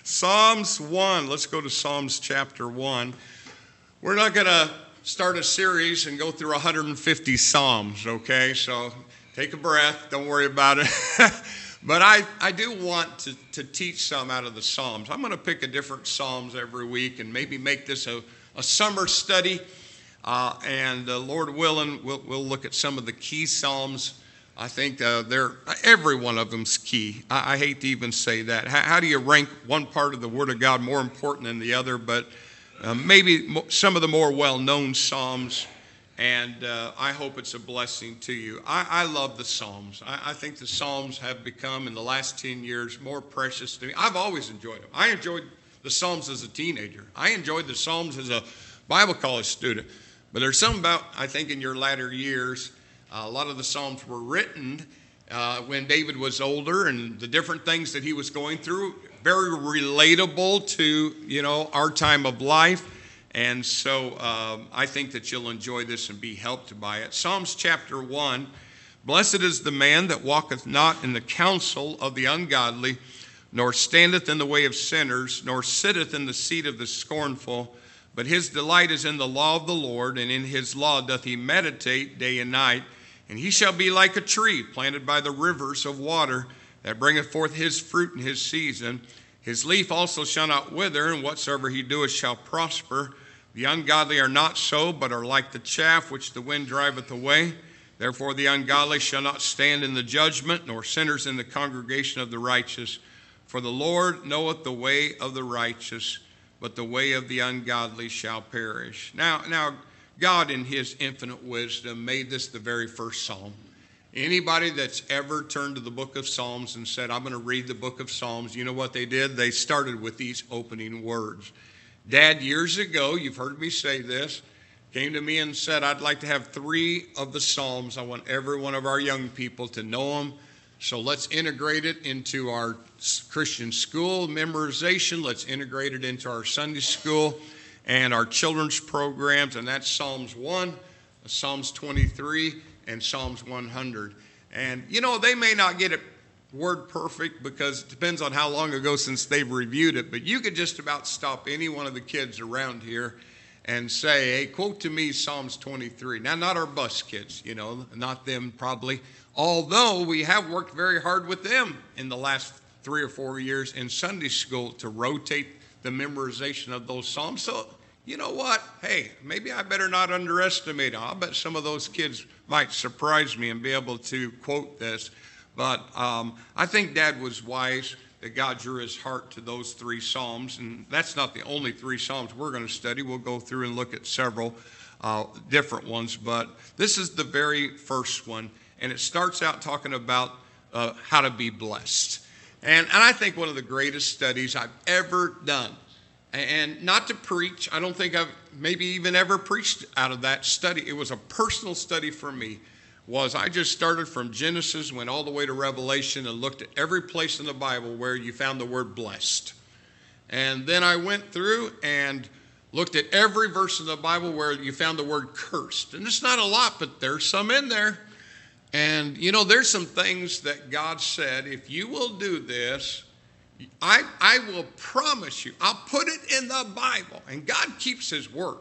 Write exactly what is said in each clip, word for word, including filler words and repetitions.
Psalms one. Let's go to Psalms chapter one. We're not going to start a series and go through one hundred fifty Psalms, okay? So take a breath. Don't worry about it. But I, I do want to, to teach some out of the Psalms. I'm going to pick a different Psalms every week and maybe make this a, a summer study. Uh, and uh, Lord willing, we'll, we'll look at some of the key Psalms. I think uh, they're, every one of them's key. I, I hate to even say that. How, how do you rank one part of the Word of God more important than the other? But uh, maybe some of the more well-known Psalms, and uh, I hope it's a blessing to you. I, I love the Psalms. I, I think the Psalms have become, in the last ten years, more precious to me. I've always enjoyed them. I enjoyed the Psalms as a teenager. I enjoyed the Psalms as a Bible college student. But there's something about, I think, in your latter years, Uh, a lot of the Psalms were written uh, when David was older and the different things that he was going through, very relatable to, you know, our time of life. And so um, I think that you'll enjoy this and be helped by it. Psalms chapter one, blessed is the man that walketh not in the counsel of the ungodly, nor standeth in the way of sinners, nor sitteth in the seat of the scornful. But his delight is in the law of the Lord, and in his law doth he meditate day and night. And he shall be like a tree planted by the rivers of water, that bringeth forth his fruit in his season. His leaf also shall not wither, and whatsoever he doeth shall prosper. The ungodly are not so, but are like the chaff which the wind driveth away. Therefore the ungodly shall not stand in the judgment, nor sinners in the congregation of the righteous. For the Lord knoweth the way of the righteous, but the way of the ungodly shall perish. Now, now, God in his infinite wisdom made this the very first psalm. Anybody that's ever turned to the book of Psalms and said, I'm going to read the book of Psalms, you know what they did? They started with these opening words. Dad, years ago, you've heard me say this, came to me and said, I'd like to have three of the Psalms. I want every one of our young people to know them. So let's integrate it into our Christian school memorization. Let's integrate it into our Sunday school and our children's programs. And that's Psalms one, Psalms twenty-three, and Psalms one hundred. And, you know, they may not get it word perfect because it depends on how long ago since they've reviewed it. But you could just about stop any one of the kids around here and say, hey, quote to me Psalms twenty-three. Now, not our bus kids, you know, not them probably. Although we have worked very hard with them in the last three or four years in Sunday school to rotate the memorization of those Psalms. So, you know what? Hey, maybe I better not underestimate them. I'll bet some of those kids might surprise me and be able to quote this. But um, I think Dad was wise that God drew his heart to those three Psalms. And that's not the only three Psalms we're going to study. We'll go through and look at several uh, different ones. But this is the very first one. And it starts out talking about uh, how to be blessed. And, and I think one of the greatest studies I've ever done, and not to preach, I don't think I've maybe even ever preached out of that study. It was a personal study for me, was I just started from Genesis, went all the way to Revelation, and looked at every place in the Bible where you found the word blessed. And then I went through and looked at every verse in the Bible where you found the word cursed. And it's not a lot, but there's some in there. And, you know, there's some things that God said, if you will do this, I, I will promise you, I'll put it in the Bible. And God keeps his word,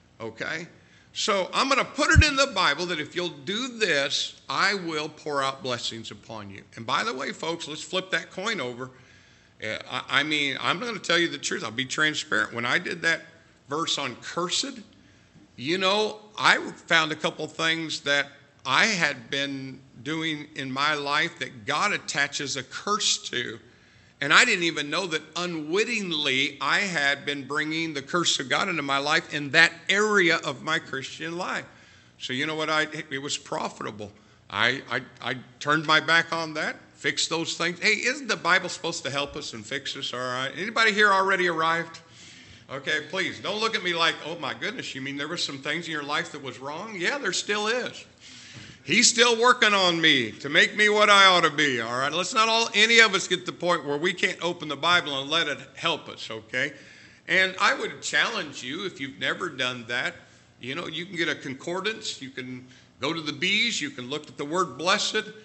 okay? So I'm going to put it in the Bible that if you'll do this, I will pour out blessings upon you. And by the way, folks, let's flip that coin over. Uh, I, I mean, I'm going to tell you the truth. I'll be transparent. When I did that verse on cursed, you know, I found a couple things that I had been doing in my life that God attaches a curse to. And I didn't even know that unwittingly I had been bringing the curse of God into my life in that area of my Christian life. So you know what? I it was profitable. I, I, I turned my back on that, fixed those things. Hey, isn't the Bible supposed to help us and fix us? All right. Anybody here already arrived? Okay, please don't look at me like, oh my goodness, you mean there were some things in your life that was wrong? Yeah, there still is. He's still working on me to make me what I ought to be, all right? Let's not all, any of us get to the point where we can't open the Bible and let it help us, okay? And I would challenge you, if you've never done that, you know, you can get a concordance, you can go to the B's, you can look at the word blessed,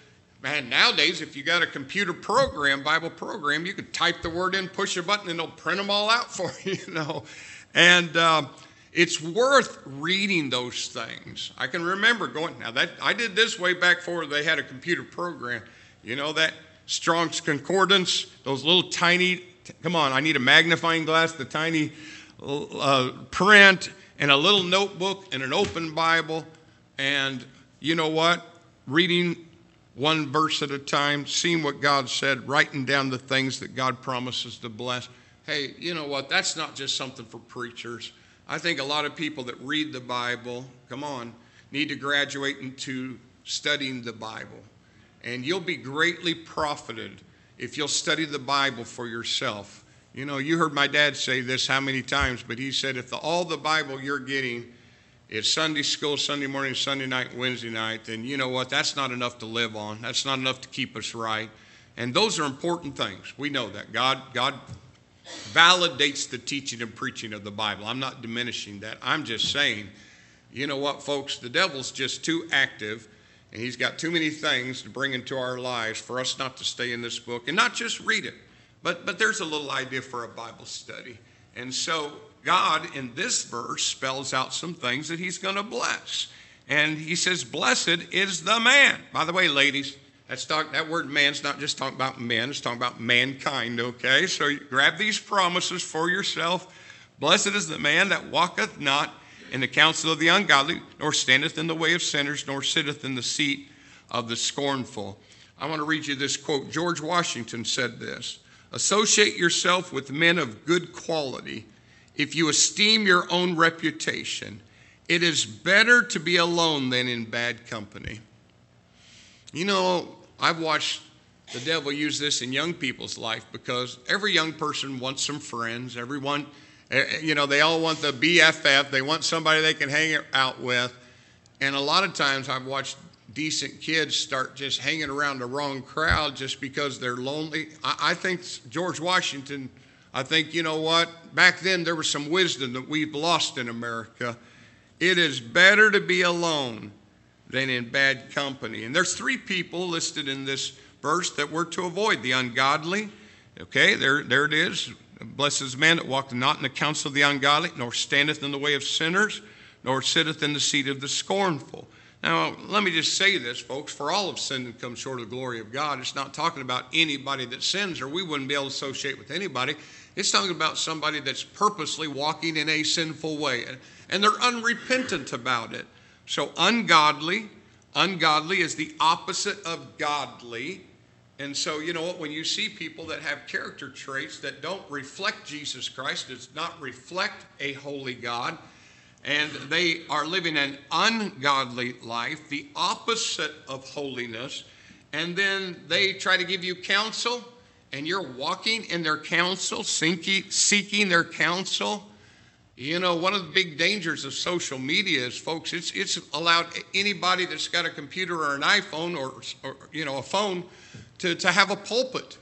man, nowadays, if you got a computer program, Bible program, you could type the word in, push a button, and it'll print them all out for you, you know. And uh, it's worth reading those things. I can remember going, now that I did this way back before they had a computer program. You know, that Strong's Concordance, those little tiny, come on, I need a magnifying glass, the tiny uh, print, and a little notebook, and an open Bible. And you know what? Reading one verse at a time, seeing what God said, writing down the things that God promises to bless. Hey, you know what? That's not just something for preachers. I think a lot of people that read the Bible, come on, need to graduate into studying the Bible. And you'll be greatly profited if you'll study the Bible for yourself. You know, you heard my dad say this how many times, but he said if the, all the Bible you're getting is Sunday school, Sunday morning, Sunday night, Wednesday night, then you know what? That's not enough to live on. That's not enough to keep us right. And those are important things. We know that. God, God validates the teaching and preaching of the Bible. I'm not diminishing that. I'm just saying, you know what, folks? The devil's just too active, and he's got too many things to bring into our lives for us not to stay in this book and not just read it. But, but there's a little idea for a Bible study. And so God, in this verse, spells out some things that he's going to bless. And he says, blessed is the man. By the way, ladies, that's talk, that word man's not just talking about men. It's talking about mankind, okay? So you grab these promises for yourself. Blessed is the man that walketh not in the counsel of the ungodly, nor standeth in the way of sinners, nor sitteth in the seat of the scornful. I want to read you this quote. George Washington said this: associate yourself with men of good quality if you esteem your own reputation. It is better to be alone than in bad company. You know, I've watched the devil use this in young people's life because every young person wants some friends. Everyone, you know, they all want the B F F. They want somebody they can hang out with. And a lot of times I've watched decent kids start just hanging around the wrong crowd just because they're lonely. I, I think George Washington, I think, you know what? Back then there was some wisdom that we've lost in America. It is better to be alone than in bad company. And there's three people listed in this verse that we're to avoid: the ungodly. Okay, there, there it is. Blessed is the man that walketh not in the counsel of the ungodly, nor standeth in the way of sinners, nor sitteth in the seat of the scornful. Now, let me just say this, folks. For all have sinned and come short of the glory of God. It's not talking about anybody that sins, or we wouldn't be able to associate with anybody. It's talking about somebody that's purposely walking in a sinful way, and they're unrepentant about it. So ungodly, ungodly is the opposite of godly. And so, you know what, when you see people that have character traits that don't reflect Jesus Christ, does not reflect a holy God, and they are living an ungodly life, the opposite of holiness, and then they try to give you counsel, and you're walking in their counsel, seeking their counsel. You know, one of the big dangers of social media is, folks, it's it's allowed anybody that's got a computer or an iPhone or, or you know, a phone to, to have a pulpit.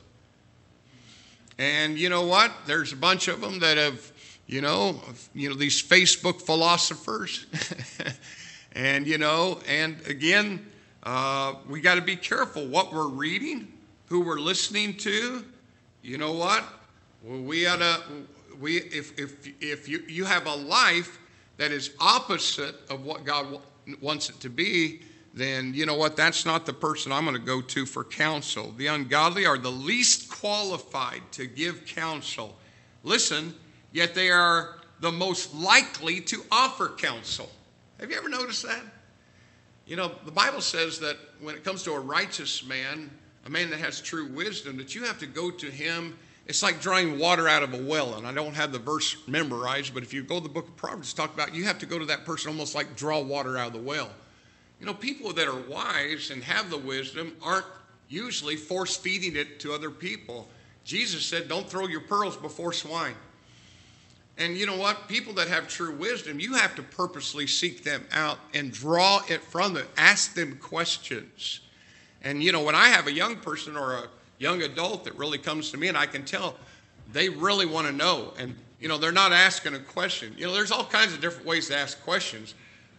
And you know what? There's a bunch of them that have, you know, you know, these Facebook philosophers. and, you know, and again, uh, we got to be careful what we're reading, who we're listening to. You know what? Well, we ought to... We, if if if you, you have a life that is opposite of what God w- wants it to be, then you know what? That's not the person I'm going to go to for counsel. The ungodly are the least qualified to give counsel. Listen, yet they are the most likely to offer counsel. Have you ever noticed that? You know, the Bible says that when it comes to a righteous man, a man that has true wisdom, that you have to go to him. It's like drawing water out of a well, and I don't have the verse memorized, but if you go to the book of Proverbs, talk about you have to go to that person almost like draw water out of the well. You know, people that are wise and have the wisdom aren't usually force-feeding it to other people. Jesus said, don't throw your pearls before swine. And you know what? People that have true wisdom, you have to purposely seek them out and draw it from them. Ask them questions. And, you know, when I have a young person or a young adult that really comes to me, and I can tell they really want to know. And, you know, they're not asking a question. You know, there's all kinds of different ways to ask questions.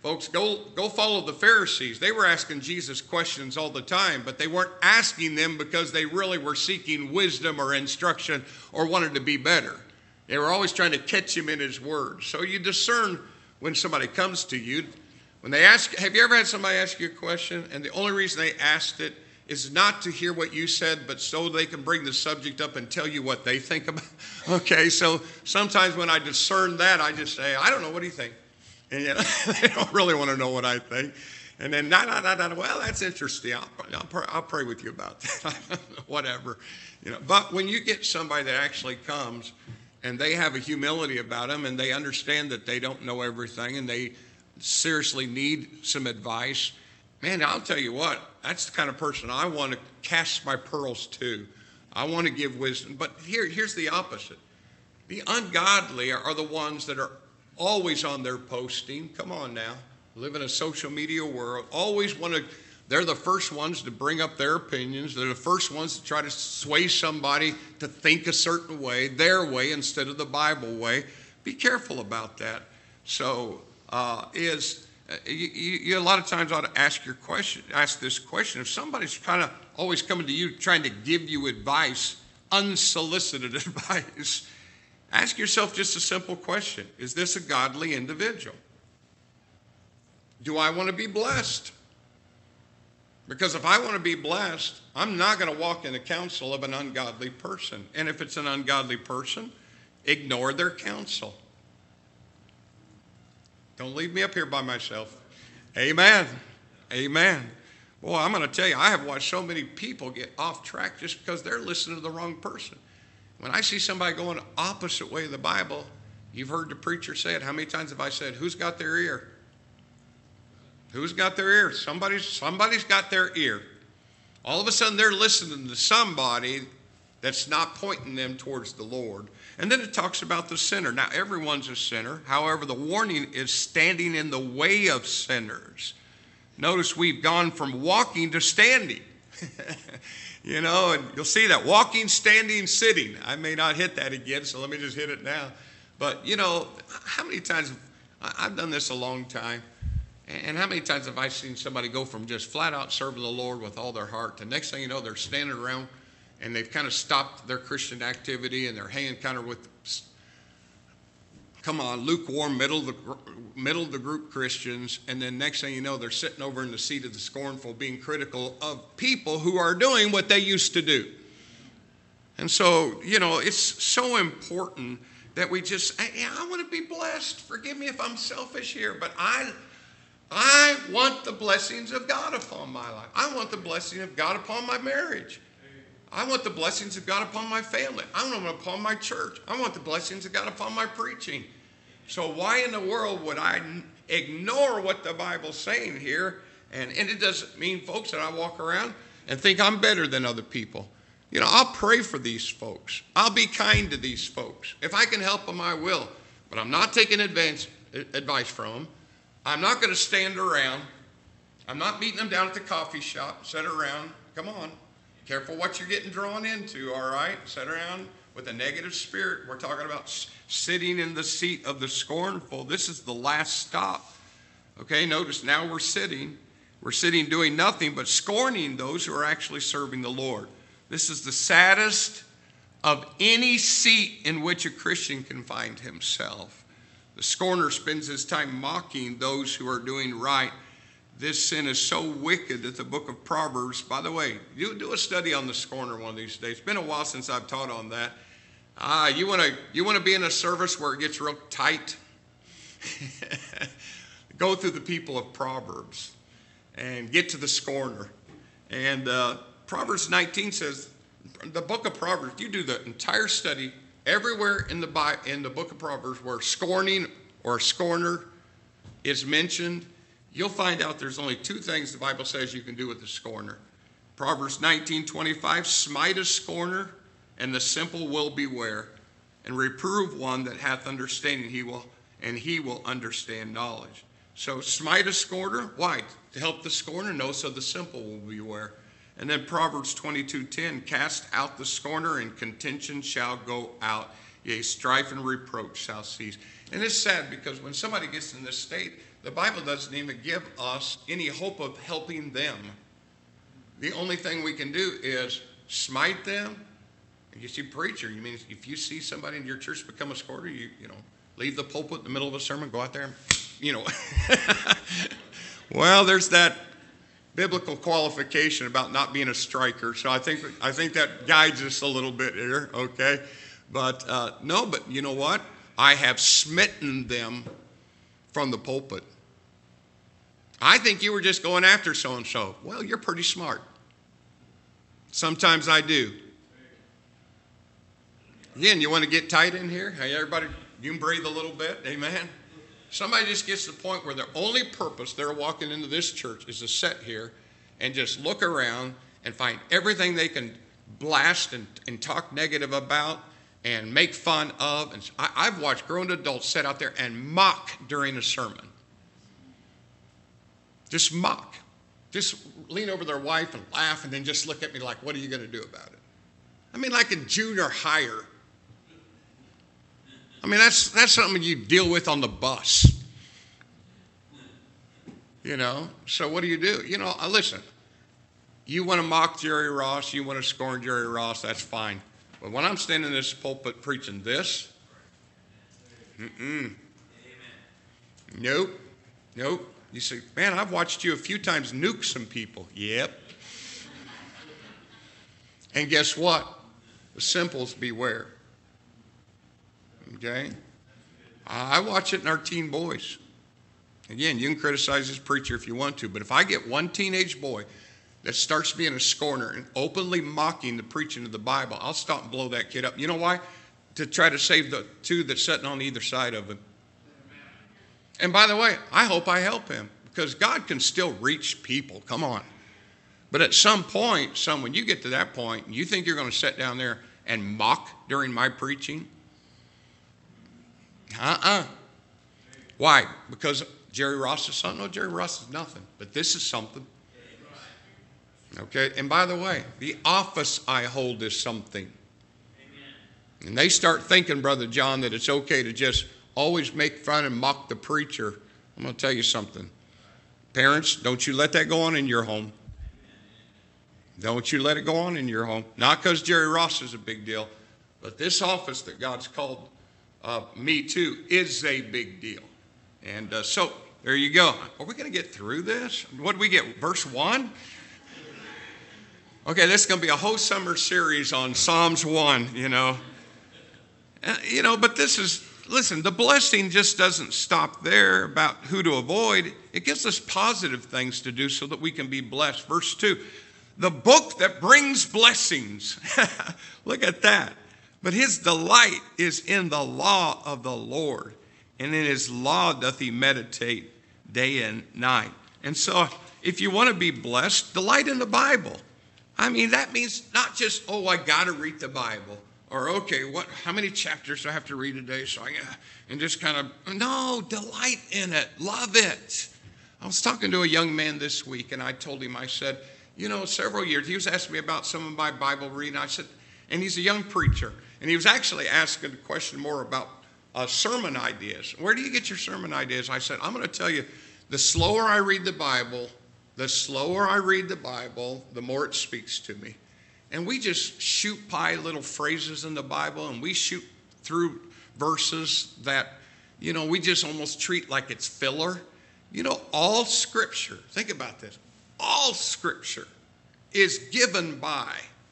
Folks, go, go follow the Pharisees. They were asking Jesus questions all the time, but they weren't asking them because they really were seeking wisdom or instruction or wanted to be better. They were always trying to catch him in his word. So you discern when somebody comes to you. When they ask, have you ever had somebody ask you a question, and the only reason they asked it is not to hear what you said, but so they can bring the subject up and tell you what they think about? Okay, so sometimes when I discern that, I just say, I don't know, what do you think? And yet, they don't really want to know what I think. And then, nah, nah, nah, nah, well, that's interesting. I'll, I'll, pray, I'll pray with you about that. Whatever. You know. But when you get somebody that actually comes and they have a humility about them and they understand that they don't know everything and they seriously need some advice, man, I'll tell you what, that's the kind of person I want to cast my pearls to. I want to give wisdom. But here, here's the opposite. The ungodly are the ones that are always on their posting. Come on now. Live in a social media world. Always want to, they're the first ones to bring up their opinions. They're the first ones to try to sway somebody to think a certain way, their way instead of the Bible way. Be careful about that. So uh, is you, you, you a lot of times ought to ask your question, ask this question. If somebody's kind of always coming to you trying to give you advice, unsolicited advice, ask yourself just a simple question. Is this a godly individual? Do I want to be blessed? Because if I want to be blessed, I'm not going to walk in the counsel of an ungodly person. And if it's an ungodly person, ignore their counsel. Don't leave me up here by myself. Amen. Amen. Boy, I'm going to tell you, I have watched so many people get off track just because they're listening to the wrong person. When I see somebody going the opposite way of the Bible, you've heard the preacher say it. How many times have I said, who's got their ear? Who's got their ear? Somebody's, somebody's got their ear. All of a sudden, they're listening to somebody that's not pointing them towards the Lord. And then it talks about the sinner. Now, everyone's a sinner. However, the warning is standing in the way of sinners. Notice we've gone from walking to standing. You know, and you'll see that walking, standing, sitting. I may not hit that again, so let me just hit it now. But, you know, how many times, I've done this a long time, and how many times have I seen somebody go from just flat out serving the Lord with all their heart to next thing you know, they're standing around and they've kind of stopped their Christian activity and they're hanging kind of with, come on, lukewarm, middle of the, middle of the group Christians, and then next thing you know, they're sitting over in the seat of the scornful being critical of people who are doing what they used to do. And so, you know, it's so important that we just, yeah, I want to be blessed. Forgive me if I'm selfish here, but I, I want the blessings of God upon my life. I want the blessing of God upon my marriage. I want the blessings of God upon my family. I want them upon my church. I want the blessings of God upon my preaching. So why in the world would I ignore what the Bible's saying here? And, and it doesn't mean, folks, that I walk around and think I'm better than other people. You know, I'll pray for these folks. I'll be kind to these folks. If I can help them, I will. But I'm not taking advance, advice from them. I'm not going to stand around. I'm not meeting them down at the coffee shop, sit around. Come on. Careful what you're getting drawn into, all right? Sit around with a negative spirit. We're talking about sitting in the seat of the scornful. This is the last stop. Okay, notice now we're sitting. We're sitting doing nothing but scorning those who are actually serving the Lord. This is the saddest of any seat in which a Christian can find himself. The scorner spends his time mocking those who are doing right. This sin is so wicked that the book of Proverbs, by the way, you do a study on the scorner one of these days. It's been a while since I've taught on that. Ah, you want to you want to be in a service where it gets real tight? Go through the people of Proverbs and get to the scorner. And uh, Proverbs nineteen says, the book of Proverbs, you do the entire study everywhere in the in the book of Proverbs where scorning or scorner is mentioned. You'll find out there's only two things the Bible says you can do with the scorner. Proverbs nineteen twenty-five, smite a scorner, and the simple will beware, and reprove one that hath understanding, he will, and he will understand knowledge. So smite a scorner, why? To help the scorner know, so the simple will beware. And then Proverbs twenty-two ten, cast out the scorner, and contention shall go out. Yea, strife and reproach shall cease. And it's sad because when somebody gets in this state, the Bible doesn't even give us any hope of helping them. The only thing we can do is smite them. You see, preacher, you mean if you see somebody in your church become a scourger, you, you know, leave the pulpit in the middle of a sermon, go out there and, you know. Well, there's that biblical qualification about not being a striker. So I think I think that guides us a little bit here, okay? But uh, no, but you know what? I have smitten them from the pulpit. I think you were just going after so-and-so. Well, you're pretty smart. Sometimes I do. Again, you want to get tight in here? Hey, everybody, you can breathe a little bit. Amen. Somebody just gets to the point where their only purpose they're walking into this church is to sit here and just look around and find everything they can blast and, and talk negative about and make fun of. And I, I've watched grown adults sit out there and mock during a sermon. Just mock. Just lean over their wife and laugh and then just look at me like, what are you going to do about it? I mean, like in junior higher. I mean, that's that's something you deal with on the bus. You know, so what do you do? You know, listen, you want to mock Jerry Ross, you want to scorn Jerry Ross, that's fine. But when I'm standing in this pulpit preaching this, mm-mm. Nope, nope. You say, man, I've watched you a few times nuke some people. Yep. And guess what? The simples beware. Okay? I watch it in our teen boys. Again, you can criticize this preacher if you want to, but if I get one teenage boy that starts being a scorner and openly mocking the preaching of the Bible, I'll stop and blow that kid up. You know why? To try to save the two that's sitting on either side of him. And by the way, I hope I help him because God can still reach people. Come on. But at some point, son, when you get to that point, and you think you're going to sit down there and mock during my preaching? Uh-uh. Why? Because Jerry Ross is something? No, Jerry Ross is nothing. But this is something. Okay? And by the way, the office I hold is something. And they start thinking, Brother John, that it's okay to just always make fun and mock the preacher. I'm going to tell you something. Parents, don't you let that go on in your home. Don't you let it go on in your home. Not because Jerry Ross is a big deal, but this office that God's called uh, me to is a big deal. And uh, so there you go. Are we going to get through this? What did we get? Verse one? Okay, this is going to be a whole summer series on Psalms one, you know. Uh, you know, but this is, listen, the blessing just doesn't stop there about who to avoid. It gives us positive things to do so that we can be blessed. Verse two, the book that brings blessings. Look at that. But his delight is in the law of the Lord, and in his law doth he meditate day and night. And so if you want to be blessed, delight in the Bible. I mean, that means not just, oh, I got to read the Bible. Or, okay, what? How many chapters do I have to read a day? So I, and just kind of, no, delight in it. Love it. I was talking to a young man this week, and I told him, I said, you know, several years, he was asking me about some of my Bible reading. I said, and he's a young preacher. And he was actually asking a question more about uh, sermon ideas. Where do you get your sermon ideas? I said, I'm going to tell you, the slower I read the Bible, the slower I read the Bible, the more it speaks to me. And we just shoot by little phrases in the Bible, and we shoot through verses that, you know, we just almost treat like it's filler. You know, all Scripture, think about this, all Scripture is given by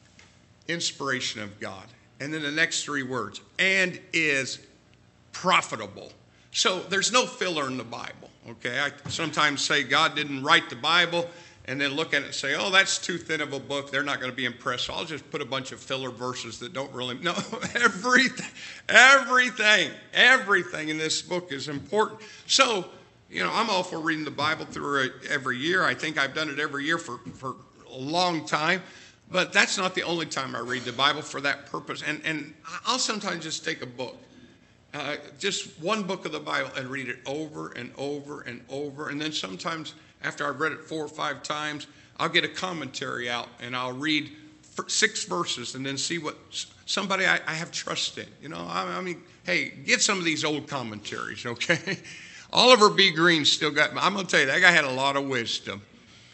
inspiration of God. And then the next three words, and is profitable. So there's no filler in the Bible, okay? I sometimes say God didn't write the Bible, and then look at it and say, oh, that's too thin of a book. They're not going to be impressed. So I'll just put a bunch of filler verses that don't really, no, everything, everything, everything in this book is important. So, you know, I'm all for reading the Bible through it every year. I think I've done it every year for, for a long time. But that's not the only time I read the Bible for that purpose. And, and I'll sometimes just take a book, uh, just one book of the Bible, and read it over and over and over. And then sometimes after I've read it four or five times, I'll get a commentary out and I'll read six verses and then see what somebody I, I have trust in. You know, I, I mean, hey, get some of these old commentaries, okay? Oliver B. Green still got, I'm going to tell you, that guy had a lot of wisdom,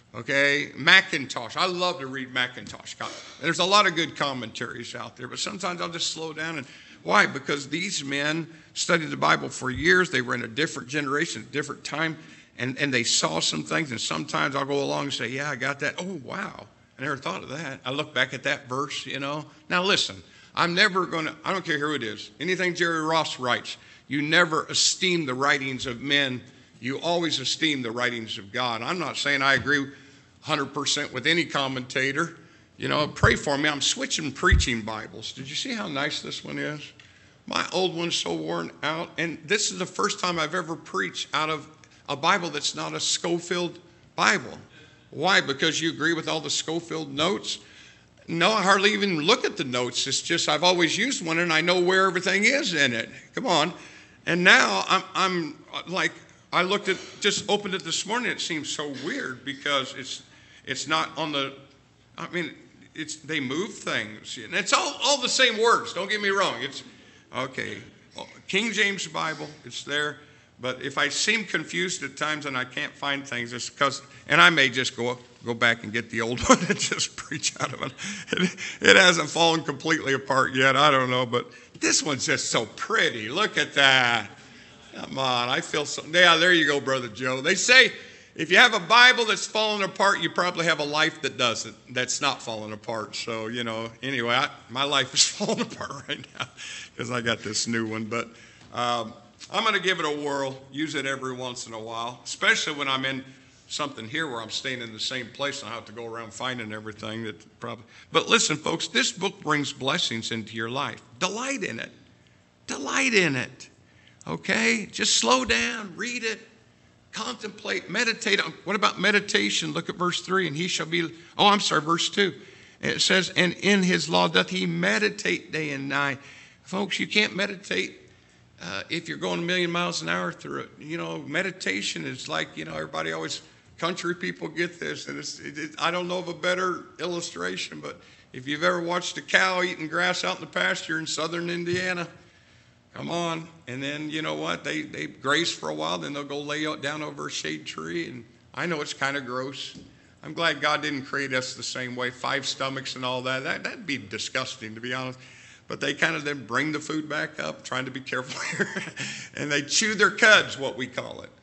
okay? Mackintosh, I love to read Mackintosh. There's a lot of good commentaries out there, but sometimes I'll just slow down. And why? Because these men studied the Bible for years. They were in a different generation, a different time, and, and they saw some things, and sometimes I'll go along and say, yeah, I got that. Oh, wow. I never thought of that. I look back at that verse, you know. Now, listen, I'm never going to, I don't care who it is, anything Jerry Ross writes, you never esteem the writings of men. You always esteem the writings of God. I'm not saying I agree one hundred percent with any commentator. You know, pray for me. I'm switching preaching Bibles. Did you see how nice this one is? My old one's so worn out. And this is the first time I've ever preached out of a Bible that's not a Scofield Bible. Why? Because you agree with all the Scofield notes? No, I hardly even look at the notes. It's just I've always used one and I know where everything is in it. Come on. And now I'm, I'm like, I looked at, just opened it this morning. It seems so weird because it's it's not on the, I mean, it's they move things. And it's all, all the same words. Don't get me wrong. It's, okay, King James Bible, it's there. But if I seem confused at times and I can't find things, it's because, and I may just go go back and get the old one and just preach out of it. It, it hasn't fallen completely apart yet. I don't know, but this one's just so pretty. Look at that. Come on, I feel so. Yeah, there you go, Brother Joe. They say if you have a Bible that's falling apart, you probably have a life that doesn't, that's not falling apart. So, you know, anyway, I, my life is falling apart right now because I got this new one. But um, I'm going to give it a whirl, use it every once in a while, especially when I'm in something here where I'm staying in the same place and I have to go around finding everything that probably. But listen, folks, this book brings blessings into your life. Delight in it. Delight in it. Okay? Just slow down, read it, contemplate, meditate. What about meditation? Look at verse three. And he shall be, oh, I'm sorry, verse two. It says, and in his law doth he meditate day and night. Folks, you can't meditate uh, if you're going a million miles an hour through it. You know, meditation is like, you know, everybody always, country people get this. And it's, it, it, I don't know of a better illustration, but if you've ever watched a cow eating grass out in the pasture in southern Indiana, come on. And then, you know what? They they graze for a while. Then they'll go lay down over a shade tree. And I know it's kind of gross. I'm glad God didn't create us the same way. Five stomachs and all that. that that'd be disgusting, to be honest. But they kind of then bring the food back up, trying to be careful here. And they chew their cuds, what we call it.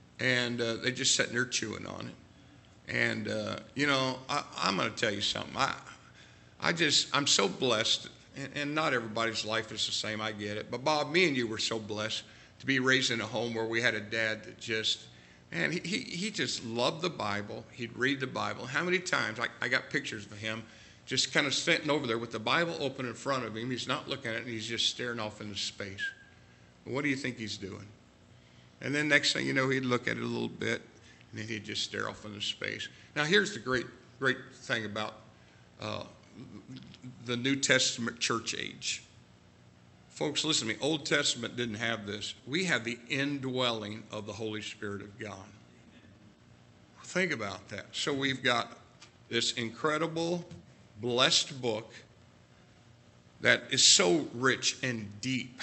And uh, they just sitting there chewing on it. And, uh, you know, I, I'm going to tell you something. I, I just, I'm so blessed. And not everybody's life is the same, I get it. But Bob, me and you were so blessed to be raised in a home where we had a dad that just, man, he, he, he just loved the Bible. He'd read the Bible. How many times, I, I got pictures of him just kind of sitting over there with the Bible open in front of him. He's not looking at it, and he's just staring off into space. What do you think he's doing? And then next thing you know, he'd look at it a little bit, and then he'd just stare off into space. Now, here's the great, great thing about uh, the New Testament church age. Folks, listen to me. Old Testament didn't have this. We have the indwelling of the Holy Spirit of God. Think about that. So we've got this incredible, blessed book that is so rich and deep.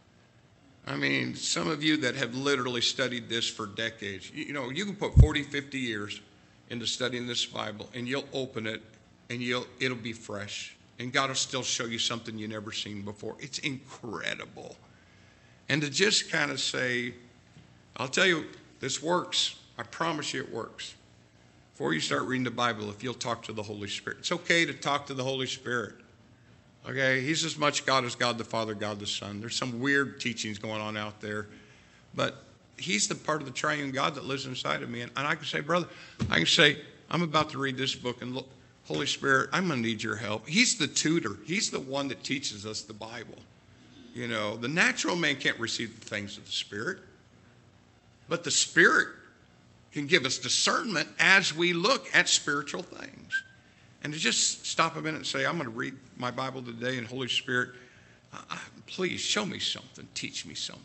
I mean, some of you that have literally studied this for decades, you know, you can put forty, fifty years into studying this Bible, and you'll open it, and you'll it'll be fresh. And God will still show you something you've never seen before. It's incredible. And to just kind of say, I'll tell you, this works. I promise you it works. Before you start reading the Bible, if you'll talk to the Holy Spirit. It's okay to talk to the Holy Spirit. Okay? He's as much God as God the Father, God the Son. There's some weird teachings going on out there. But he's the part of the triune God that lives inside of me. And, and I can say, brother, I can say, I'm about to read this book and look, Holy Spirit, I'm going to need your help. He's the tutor. He's the one that teaches us the Bible. You know, the natural man can't receive the things of the Spirit. But the Spirit can give us discernment as we look at spiritual things. And to just stop a minute and say, I'm going to read my Bible today, and Holy Spirit, uh, please show me something. Teach me something.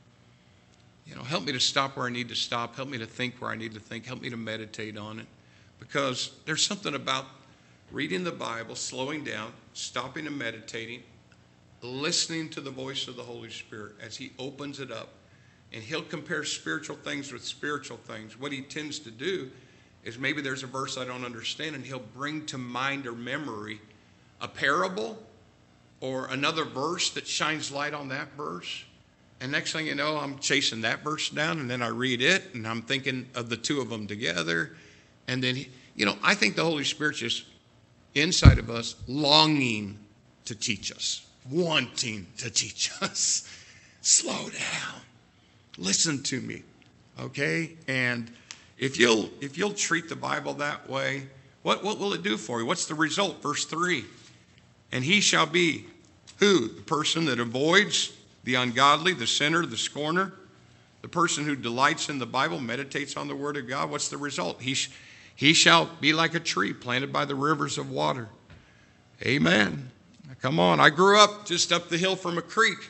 You know, help me to stop where I need to stop. Help me to think where I need to think. Help me to meditate on it. Because there's something about reading the Bible, slowing down, stopping and meditating, listening to the voice of the Holy Spirit as he opens it up. And he'll compare spiritual things with spiritual things. What he tends to do is maybe there's a verse I don't understand, and he'll bring to mind or memory a parable or another verse that shines light on that verse. And next thing you know, I'm chasing that verse down, and then I read it, and I'm thinking of the two of them together. And then, he, you know, I think the Holy Spirit's just inside of us longing to teach us, wanting to teach us. Slow down. Listen to me, okay? And if you'll if you'll treat the Bible that way, what, what will it do for you? What's the result? Verse three. And he shall be who? The person that avoids the ungodly, the sinner, the scorner, the person who delights in the Bible, meditates on the Word of God. What's the result? He, sh- he shall be like a tree planted by the rivers of water. Amen. Now, come on. I grew up just up the hill from a creek.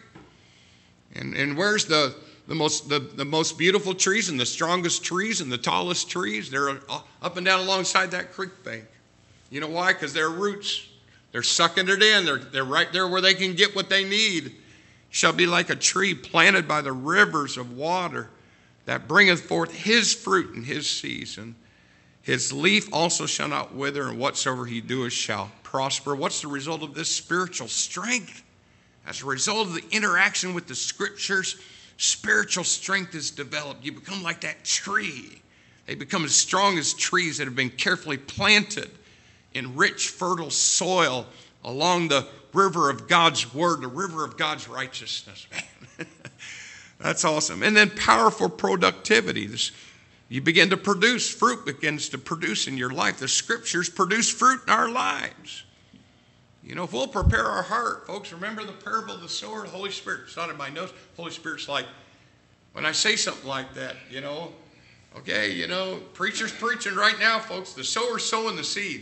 And, and where's the... The most, the, the most beautiful trees and the strongest trees and the tallest trees, they're up and down alongside that creek bank. You know why? Because their roots, they're sucking it in. They're, they're right there where they can get what they need. Shall be like a tree planted by the rivers of water that bringeth forth his fruit in his season. His leaf also shall not wither, and whatsoever he doeth shall prosper. What's the result of this? Spiritual strength. As a result of the interaction with the scriptures, spiritual strength is developed. You become like that tree. They become as strong as trees that have been carefully planted in rich, fertile soil along the river of God's word, the river of God's righteousness. Man, that's awesome. And then powerful productivity. This, you begin to produce. Fruit begins to produce in your life. The scriptures produce fruit in our lives. You know, if we'll prepare our heart, folks, remember the parable of the sower? The Holy Spirit, it's not in my notes. The Holy Spirit's like, when I say something like that, you know, okay, you know, preacher's preaching right now, folks. The sower's sowing the seed.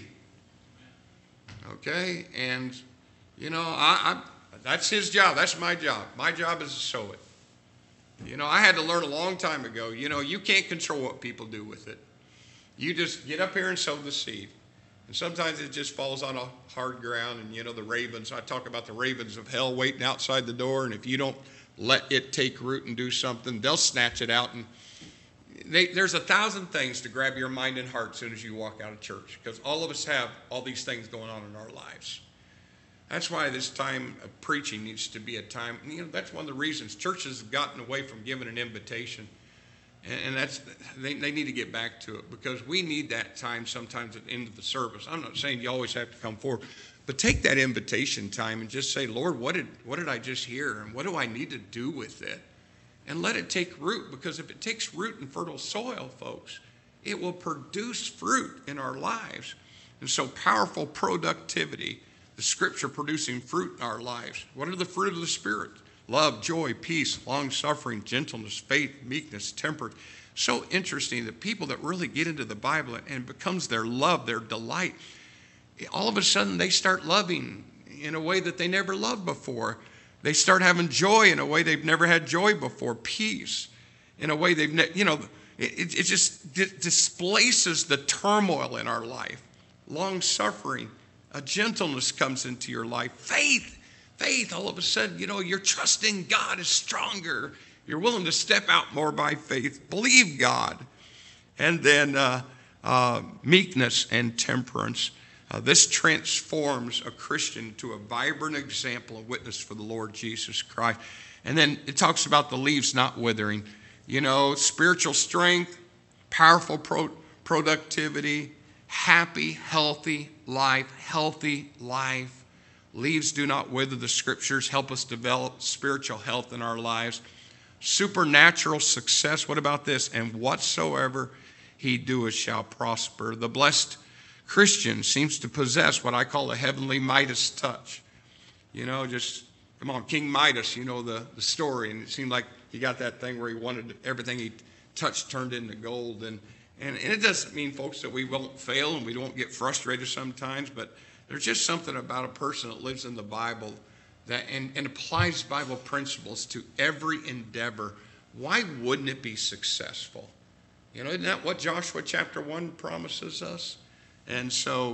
Okay, and, you know, I, I that's his job. That's my job. My job is to sow it. You know, I had to learn a long time ago, you know, you can't control what people do with it. You just get up here and sow the seed. And sometimes it just falls on a hard ground. And, you know, the ravens, I talk about the ravens of hell waiting outside the door. And if you don't let it take root and do something, they'll snatch it out. And they, there's a thousand things to grab your mind and heart as soon as you walk out of church. Because all of us have all these things going on in our lives. That's why this time of preaching needs to be a time. You know, that's one of the reasons churches have gotten away from giving an invitation. And that's they, they need to get back to it, because we need that time sometimes at the end of the service. I'm not saying you always have to come forward, but take that invitation time and just say, Lord, what did what did I just hear? And what do I need to do with it? And let it take root, because if it takes root in fertile soil, folks, it will produce fruit in our lives. And so powerful productivity, the scripture producing fruit in our lives. What are the fruit of the Spirit? Love, joy, peace, long-suffering, gentleness, faith, meekness, temperance. So interesting that people that really get into the Bible and it becomes their love, their delight, all of a sudden they start loving in a way that they never loved before. They start having joy in a way they've never had joy before, peace in a way they've never, you know, it, it just di- displaces the turmoil in our life. Long-suffering, a gentleness comes into your life, faith. Faith, all of a sudden, you know, your trust in God is stronger. You're willing to step out more by faith. Believe God. And then uh, uh, meekness and temperance. Uh, this transforms a Christian to a vibrant example of witness for the Lord Jesus Christ. And then it talks about the leaves not withering. You know, spiritual strength, powerful pro- productivity, happy, healthy life, healthy life. Leaves do not wither. The scriptures help us develop spiritual health in our lives. Supernatural success. What about this? And whatsoever he doeth shall prosper. The blessed Christian seems to possess what I call a heavenly Midas touch. You know, just, come on, King Midas, you know the, the story. And it seemed like he got that thing where he wanted everything he touched turned into gold. And, and, and it doesn't mean, folks, that we won't fail and we won't get frustrated sometimes, but there's just something about a person that lives in the Bible that and, and applies Bible principles to every endeavor. Why wouldn't it be successful? You know, isn't that what Joshua chapter one promises us? And so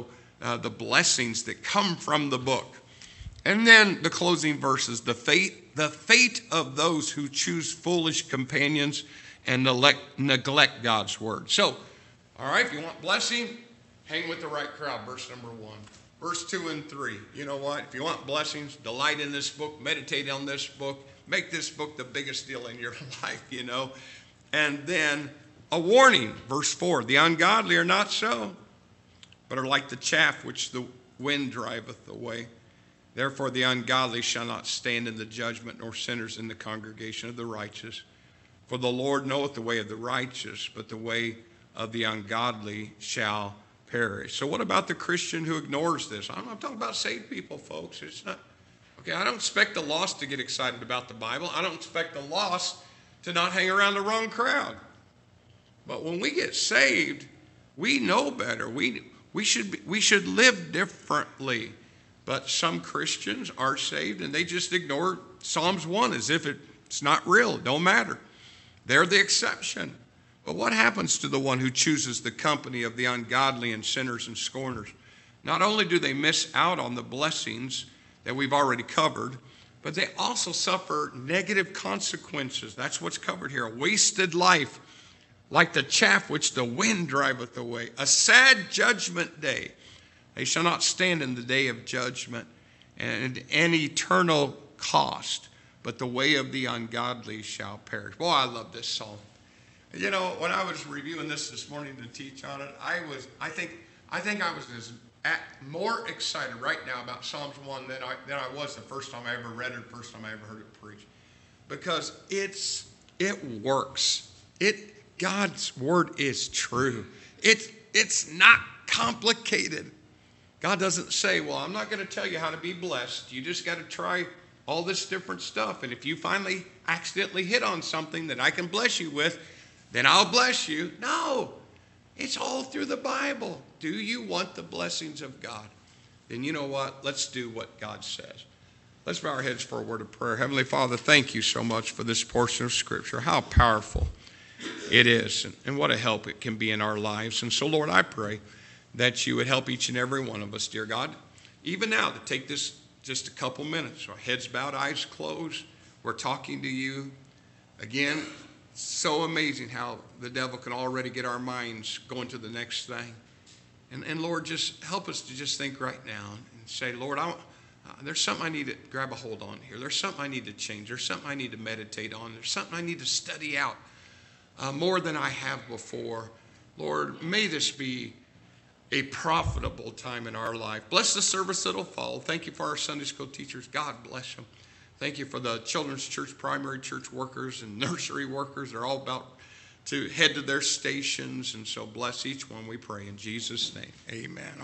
uh, the blessings that come from the book. And then the closing verses, the fate, the fate of those who choose foolish companions and neglect, neglect God's word. So, all right, if you want blessing, hang with the right crowd, verse number one. Verse two and three, you know what? If you want blessings, delight in this book, meditate on this book, make this book the biggest deal in your life, you know. And then a warning, verse four, the ungodly are not so, but are like the chaff which the wind driveth away. Therefore the ungodly shall not stand in the judgment, nor sinners in the congregation of the righteous. For the Lord knoweth the way of the righteous, but the way of the ungodly shall perish. So what about the Christian who ignores this? I'm not talking about saved people, folks. It's not, okay, I don't expect the lost to get excited about the Bible. I don't expect the lost to not hang around the wrong crowd. But when we get saved, we know better. We, we, should, be, we should live differently. But some Christians are saved and they just ignore Psalms one as if it, it's not real. It don't matter. They're the exception. But what happens to the one who chooses the company of the ungodly and sinners and scorners? Not only do they miss out on the blessings that we've already covered, but they also suffer negative consequences. That's what's covered here. A wasted life, like the chaff which the wind driveth away. A sad judgment day. They shall not stand in the day of judgment, and an eternal cost. But the way of the ungodly shall perish. Boy, I love this psalm. You know, when I was reviewing this this morning to teach on it, I was, I think, I think I was as at, more excited right now about Psalms one than I than I was the first time I ever read it, the first time I ever heard it preached, because it's it works. It God's word is true. It's it's not complicated. God doesn't say, "Well, I'm not going to tell you how to be blessed. You just got to try all this different stuff, and if you finally accidentally hit on something that I can bless you with, then I'll bless you." No, it's all through the Bible. Do you want the blessings of God? Then you know what? Let's do what God says. Let's bow our heads for a word of prayer. Heavenly Father, thank you so much for this portion of Scripture. How powerful it is, and what a help it can be in our lives. And so, Lord, I pray that you would help each and every one of us, dear God, even now to take this just a couple minutes. Our heads bowed, eyes closed. We're talking to you. Again, so amazing how the devil can already get our minds going to the next thing. And, and Lord, just help us to just think right now and say, Lord, I, uh, there's something I need to grab a hold on here. There's something I need to change. There's something I need to meditate on. There's something I need to study out uh, more than I have before. Lord, may this be a profitable time in our life. Bless the service that'll follow. Thank you for our Sunday school teachers. God bless them. Thank you for the children's church, primary church workers, and nursery workers. They're all about to head to their stations. And so bless each one, we pray in Jesus' name. Amen.